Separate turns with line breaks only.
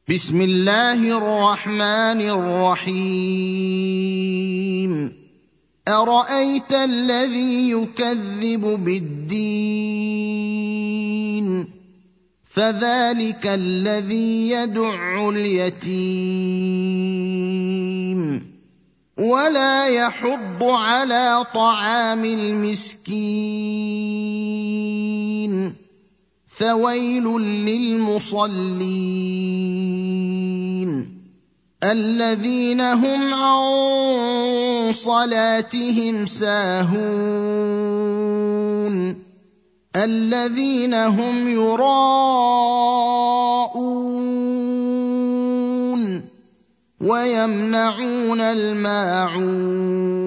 بسم الله الرحمن الرحيم أرأيت الذي يكذب بالدين فذلك الذي يدع اليتيم ولا يحض على طعام المسكين فويل للمصلين الذين هم عن صلاتهم ساهون الذين هم يراءون ويمنعون الماعون